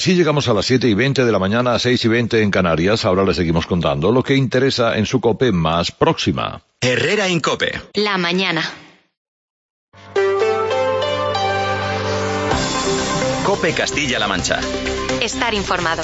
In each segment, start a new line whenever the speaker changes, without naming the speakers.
Si llegamos a las 7:20 de la mañana, 6:20 en Canarias. Ahora les seguimos contando lo que interesa en su COPE más próxima.
Herrera en COPE.
La mañana.
COPE Castilla-La Mancha.
Estar informado.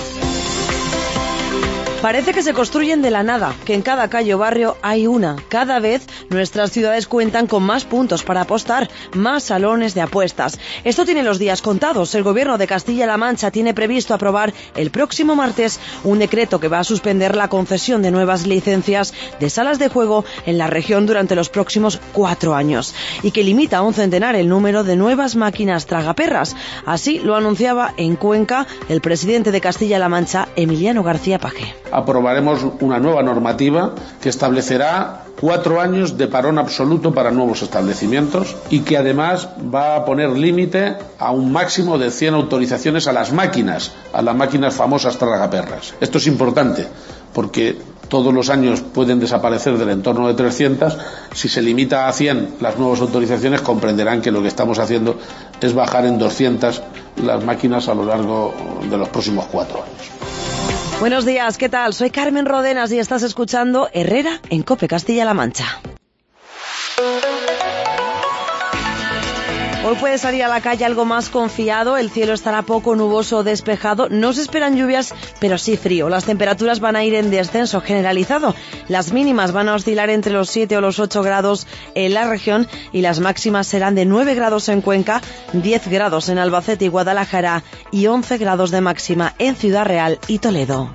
Parece que se construyen de la nada, que en cada calle o barrio hay una. Cada vez nuestras ciudades cuentan con más puntos para apostar, más salones de apuestas. Esto tiene los días contados. El Gobierno de Castilla-La Mancha tiene previsto aprobar el próximo martes un decreto que va a suspender la concesión de nuevas licencias de salas de juego en la región durante los próximos 4 años y que limita a un centenar el número de nuevas máquinas tragaperras. Así lo anunciaba en Cuenca el presidente de Castilla-La Mancha, Emiliano García Paje.
Aprobaremos una nueva normativa que establecerá 4 años de parón absoluto para nuevos establecimientos y que además va a poner límite a un máximo de 100 autorizaciones a las máquinas famosas tragaperras. Esto es importante porque todos los años pueden desaparecer del entorno de 300. Si se limita a 100 las nuevas autorizaciones, comprenderán que lo que estamos haciendo es bajar en 200 las máquinas a lo largo de los próximos 4 años.
Buenos días, ¿qué tal? Soy Carmen Rodenas y estás escuchando Herrera en COPE Castilla-La Mancha. Hoy puede salir a la calle algo más confiado, el cielo estará poco nuboso o despejado, no se esperan lluvias, pero sí frío. Las temperaturas van a ir en descenso generalizado, las mínimas van a oscilar entre los 7 o los 8 grados en la región y las máximas serán de 9 grados en Cuenca, 10 grados en Albacete y Guadalajara y 11 grados de máxima en Ciudad Real y Toledo.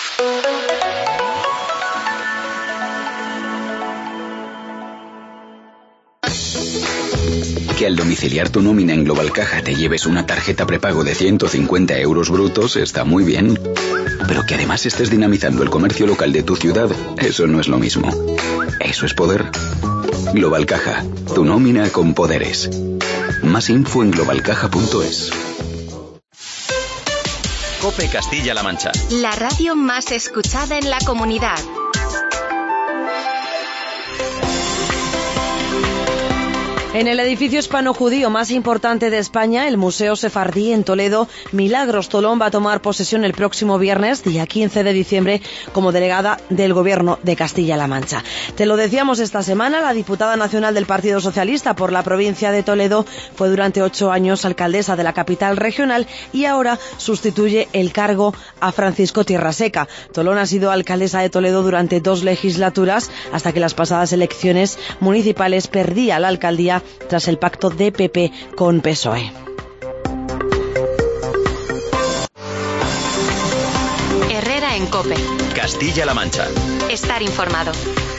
Que al domiciliar tu nómina en Global Caja te lleves una tarjeta prepago de 150 euros brutos está muy bien. Pero que además estés dinamizando el comercio local de tu ciudad, eso no es lo mismo. Eso es poder. Global Caja, tu nómina con poderes. Más info en globalcaja.es.
COPE Castilla-La Mancha.
La radio más escuchada en la comunidad.
En el edificio hispano-judío más importante de España, el Museo Sefardí en Toledo, Milagros Tolón va a tomar posesión el próximo viernes, día 15 de diciembre, como delegada del Gobierno de Castilla-La Mancha. Te lo decíamos esta semana, la diputada nacional del Partido Socialista por la provincia de Toledo fue durante 8 años alcaldesa de la capital regional y ahora sustituye el cargo a Francisco Tierraseca. Tolón ha sido alcaldesa de Toledo durante 2 legislaturas, hasta que las pasadas elecciones municipales perdía la alcaldía tras el pacto de PP con PSOE.
Herrera en COPE.
Castilla-La Mancha.
Estar informado.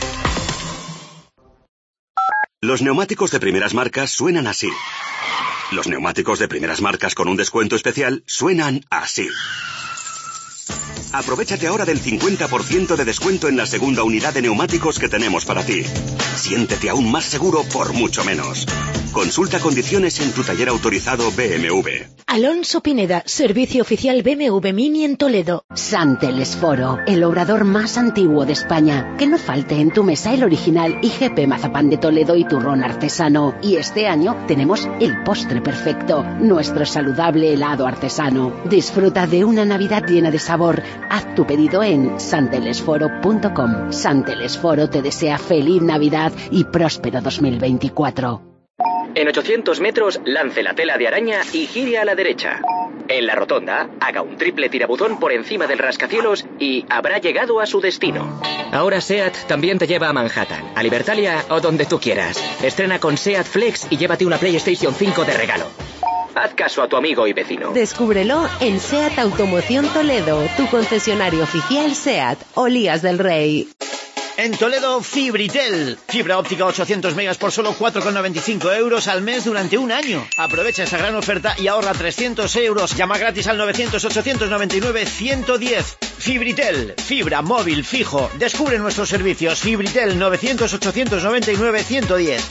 Los neumáticos de primeras marcas suenan así. Los neumáticos de primeras marcas con un descuento especial suenan así. Aprovechate ahora del 50% de descuento en la segunda unidad de neumáticos que tenemos para ti. Siéntete aún más seguro por mucho menos. Consulta condiciones en tu taller autorizado BMW.
Alonso Pineda, servicio oficial BMW Mini en Toledo.
San Telesforo, el obrador más antiguo de España. Que no falte en tu mesa el original IGP Mazapán de Toledo y turrón artesano. Y este año tenemos el postre perfecto, nuestro saludable helado artesano. Disfruta de una Navidad llena de sabor. Haz tu pedido en santelesforo.com. San Telesforo te desea feliz Navidad y próspero 2024.
En 800 metros, lance la tela de araña y gire a la derecha. En la rotonda, haga un triple tirabuzón por encima del rascacielos y habrá llegado a su destino. Ahora SEAT también te lleva a Manhattan, a Libertalia o donde tú quieras. Estrena con SEAT Flex y llévate una PlayStation 5 de regalo. Haz caso a tu amigo y vecino.
Descúbrelo en SEAT Automoción Toledo, tu concesionario oficial SEAT, Olías del Rey.
En Toledo, Fibritel. Fibra óptica 800 megas por solo 4,95 euros al mes durante un año. Aprovecha esa gran oferta y ahorra 300 euros. Llama gratis al 900-899-110. Fibritel. Fibra móvil fijo. Descubre nuestros servicios. Fibritel 900-899-110.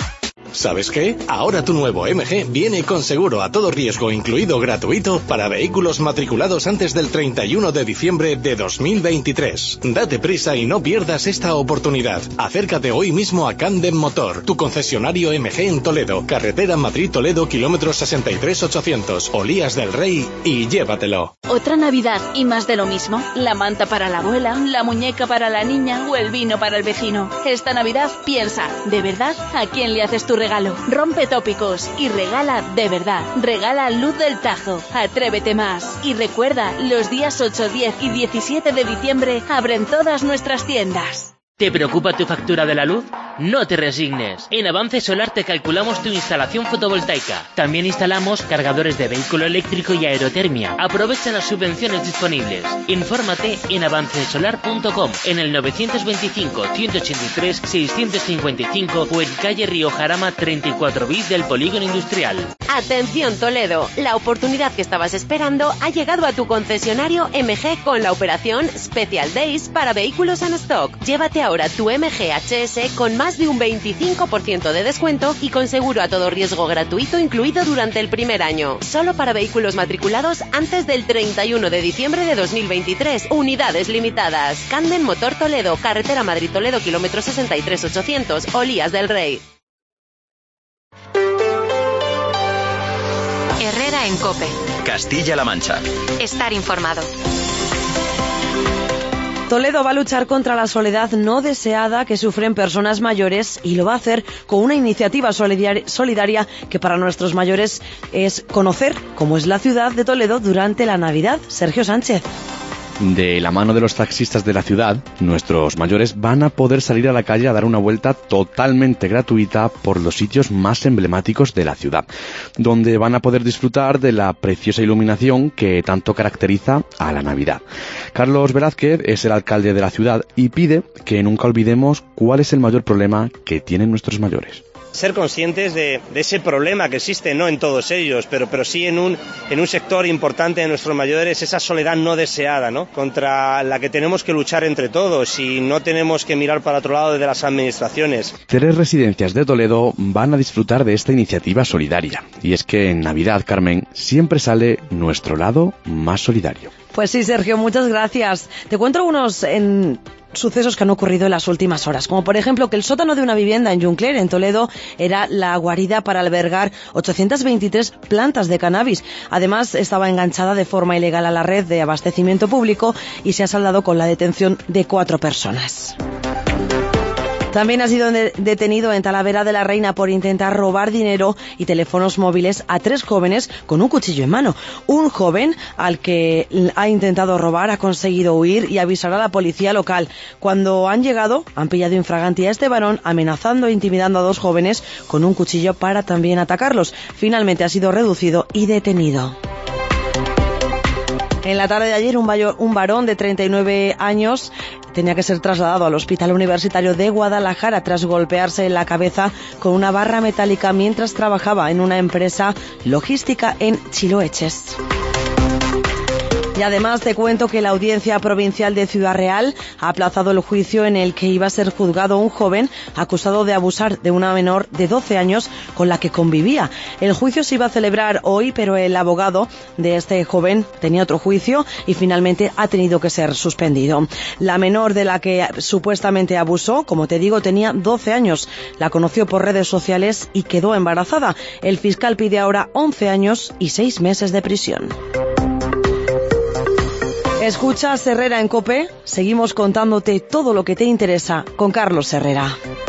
¿Sabes qué? Ahora tu nuevo MG viene con seguro a todo riesgo incluido gratuito para vehículos matriculados antes del 31 de diciembre de 2023. Date prisa y no pierdas esta oportunidad. Acércate hoy mismo a Candem Motor, tu concesionario MG en Toledo, carretera Madrid-Toledo, kilómetros 63-800, Olías del Rey, y llévatelo.
¿Otra Navidad y más de lo mismo? ¿La manta para la abuela, la muñeca para la niña o el vino para el vecino? Esta Navidad piensa, ¿de verdad? ¿A quién le haces tu regalo? Rompe tópicos y regala de verdad. Regala Luz del Tajo. Atrévete más. Y recuerda, los días 8, 10 y 17 de diciembre abren todas nuestras tiendas.
¿Te preocupa tu factura de la luz? No te resignes. En Avance Solar te calculamos tu instalación fotovoltaica. También instalamos cargadores de vehículo eléctrico y aerotermia. Aprovecha las subvenciones disponibles. Infórmate en avancesolar.com, en el 925-183-655 o en calle Río Jarama 34 bis del Polígono Industrial.
Atención Toledo, la oportunidad que estabas esperando ha llegado a tu concesionario MG con la operación Special Days para vehículos en stock. Llévate ahora tu MG HS con más de un 25% de descuento y con seguro a todo riesgo gratuito incluido durante el primer año. Solo para vehículos matriculados antes del 31 de diciembre de 2023. Unidades limitadas. Candem Motor Toledo, carretera Madrid-Toledo, kilómetros 63-800, Olías del Rey.
Herrera en COPE.
Castilla-La Mancha.
Estar informado.
Toledo va a luchar contra la soledad no deseada que sufren personas mayores y lo va a hacer con una iniciativa solidaria que para nuestros mayores es conocer cómo es la ciudad de Toledo durante la Navidad. Sergio Sánchez.
De la mano de los taxistas de la ciudad, nuestros mayores van a poder salir a la calle a dar una vuelta totalmente gratuita por los sitios más emblemáticos de la ciudad, donde van a poder disfrutar de la preciosa iluminación que tanto caracteriza a la Navidad. Carlos Velázquez es el alcalde de la ciudad y pide que nunca olvidemos cuál es el mayor problema que tienen nuestros mayores.
Ser conscientes de ese problema que existe, no en todos ellos, pero sí en un sector importante de nuestros mayores, esa soledad no deseada, ¿no? Contra la que tenemos que luchar entre todos y no tenemos que mirar para otro lado de las administraciones.
3 residencias de Toledo van a disfrutar de esta iniciativa solidaria. Y es que en Navidad, Carmen, siempre sale nuestro lado más solidario.
Pues sí, Sergio, muchas gracias. Te cuento algunos sucesos que han ocurrido en las últimas horas, como por ejemplo que el sótano de una vivienda en Juncler, en Toledo, era la guarida para albergar 823 plantas de cannabis. Además, estaba enganchada de forma ilegal a la red de abastecimiento público y se ha saldado con la detención de 4 personas. También ha sido detenido en Talavera de la Reina por intentar robar dinero y teléfonos móviles a 3 jóvenes con un cuchillo en mano. Un joven al que ha intentado robar ha conseguido huir y avisar a la policía local. Cuando han llegado, han pillado infraganti a este varón, amenazando e intimidando a 2 jóvenes con un cuchillo para también atacarlos. Finalmente ha sido reducido y detenido. En la tarde de ayer, un varón de 39 años tenía que ser trasladado al Hospital Universitario de Guadalajara tras golpearse en la cabeza con una barra metálica mientras trabajaba en una empresa logística en Chiloeches. Y además te cuento que la Audiencia Provincial de Ciudad Real ha aplazado el juicio en el que iba a ser juzgado un joven acusado de abusar de una menor de 12 años con la que convivía. El juicio se iba a celebrar hoy, pero el abogado de este joven tenía otro juicio y finalmente ha tenido que ser suspendido. La menor de la que supuestamente abusó, como te digo, tenía 12 años. La conoció por redes sociales y quedó embarazada. El fiscal pide ahora 11 años y 6 meses de prisión. Escuchas Herrera en COPE, seguimos contándote todo lo que te interesa con Carlos Herrera.